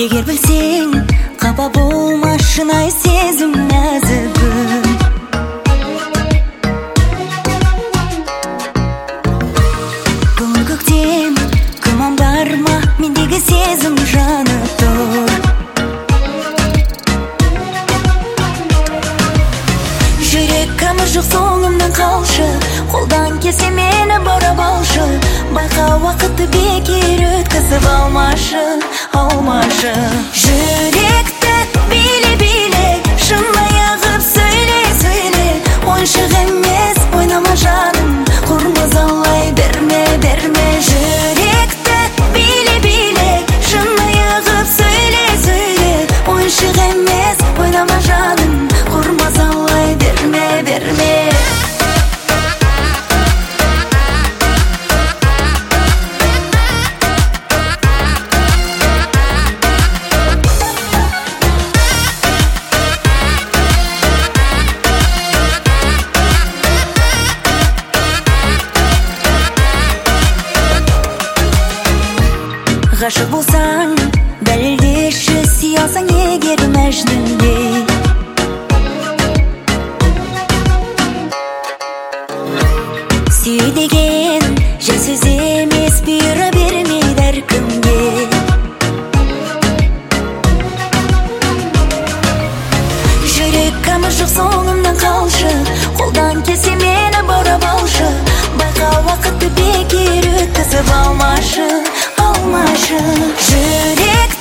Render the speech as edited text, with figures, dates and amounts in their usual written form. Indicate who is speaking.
Speaker 1: Егер білсең, қапа болма, шынайы сезім нәзігім. Көңіл көктем, күмән бар ма, мендегі сезім жаны тұр. Жүрек қамы жоқ, соңымнан қалшы, қолдан келсе мені баурап алшы. Байқа уақытты бекер өткізіп алмашы. Жүректі биле, шынайы ғып сөйле. Ойыншық емес, ойнама жаным, құрмазалай берме. Жүректі биле, шынайы ғып сөйле. Ойыншық емес, ойнама жаным, құрмазалай берме. Ғашық болсаң, дәлелдеші, сүйе алсаң егер мәжнүндей. Сүй деген жай сөз емес, бұйыра бермейді әркімге. Жүрек қамы жоқ, соңымнан қалшы, қолдан келсе мені баурап алшы. Байқа уақытты бекер өткізіп алмашы. Жүрек